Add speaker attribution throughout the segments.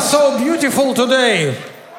Speaker 1: so beautiful today.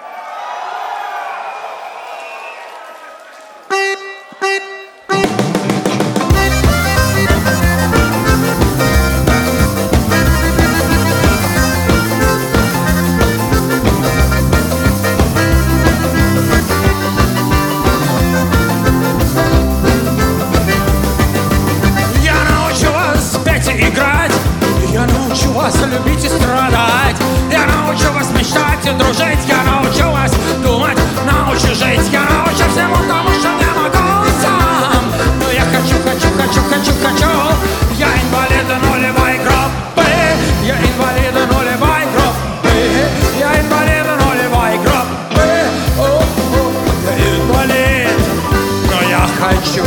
Speaker 2: Любить и страдать. Я научу вас мечтать и дружить. Я научу вас думать, научу жить. Я научу всему тому, что не могу сам. Но я хочу. Я инвалид нулевой группы. Я инвалид нулевой группы. Я инвалид нулевой группы. Я инвалид. Но я хочу.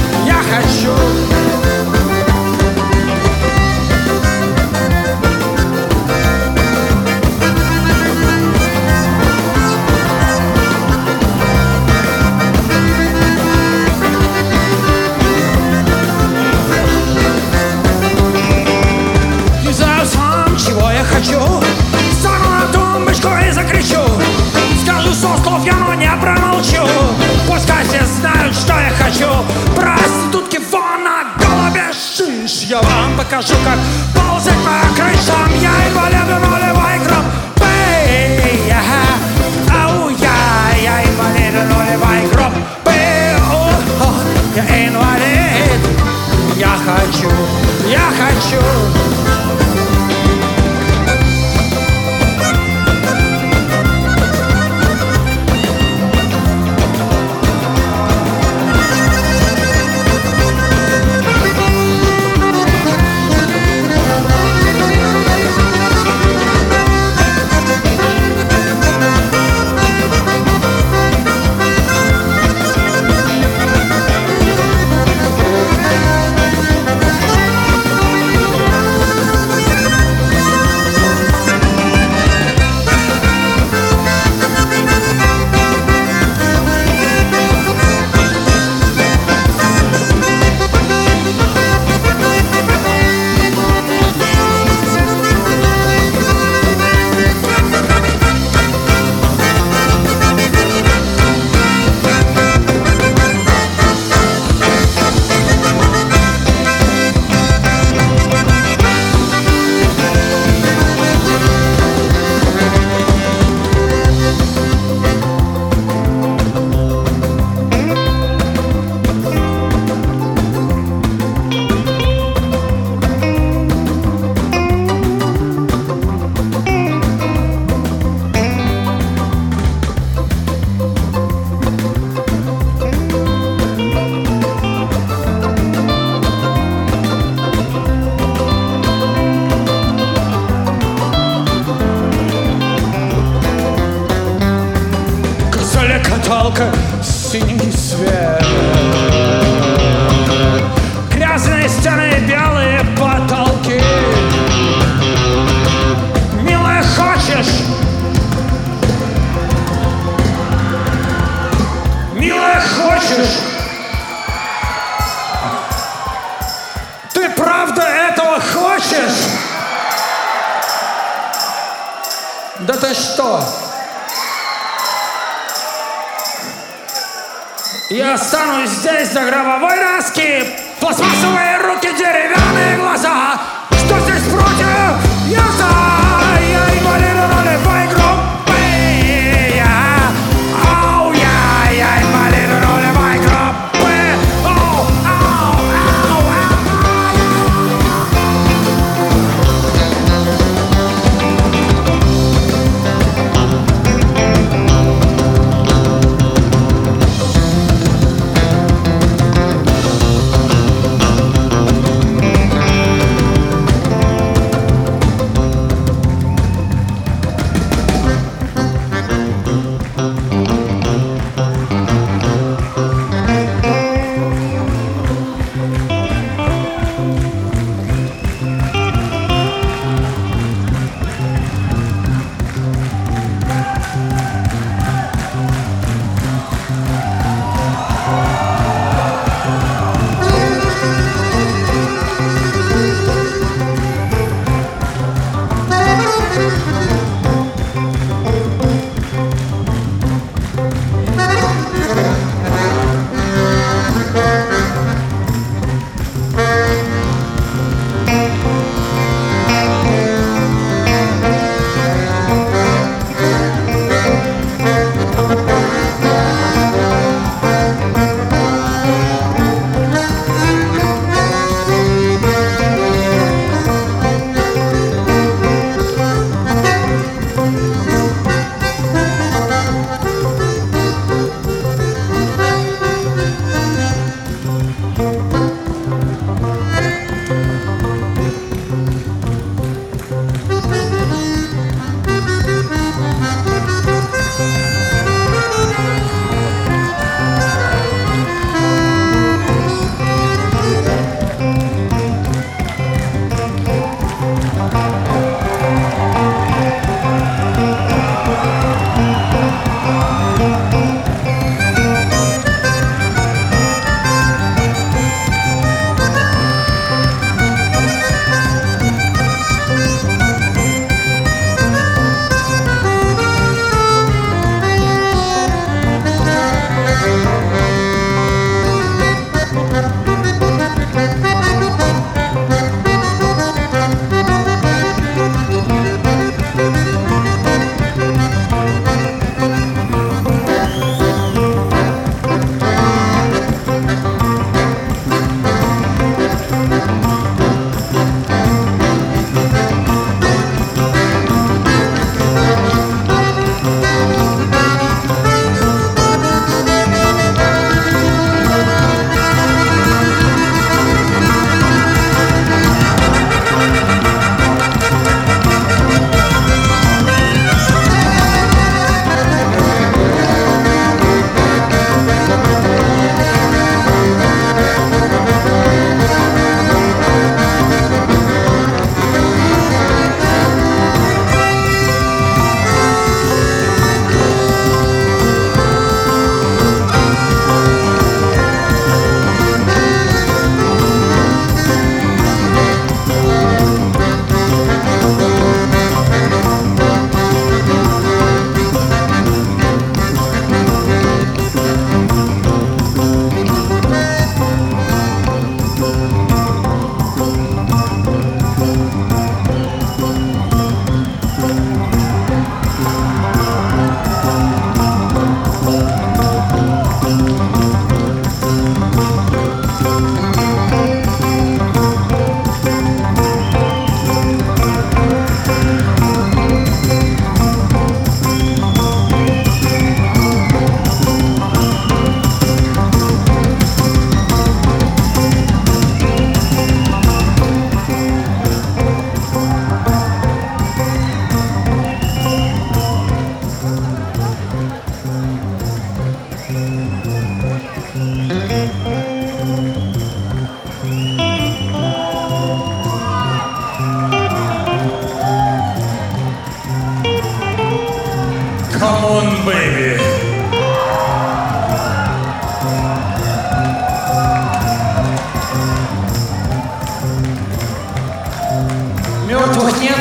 Speaker 2: Стану на тумбочку и закричу. Скажу 100 слов, я но не промолчу. Пускай все знают, что я хочу. Проститутки вон на голове шиш. Я вам покажу, как ползать по крышам. Я инвалид нулевой группы. Ау, я инвалид нулевой группы. Я инвалид. Я хочу. Каталка, синий свет, грязные стены, белые потолки. Милая, хочешь? Милая, хочешь? Ты правда этого хочешь? Да ты что? Я останусь здесь до гробовой доски. Пластмассовые руки, деревянные глаза. Что здесь против? Я за. Я инвалид нулевой группы. Я инвалид нулевой группы.
Speaker 1: Come on, baby. Мертвых нет?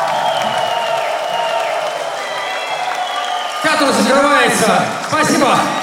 Speaker 1: Театр закрывается. Спасибо.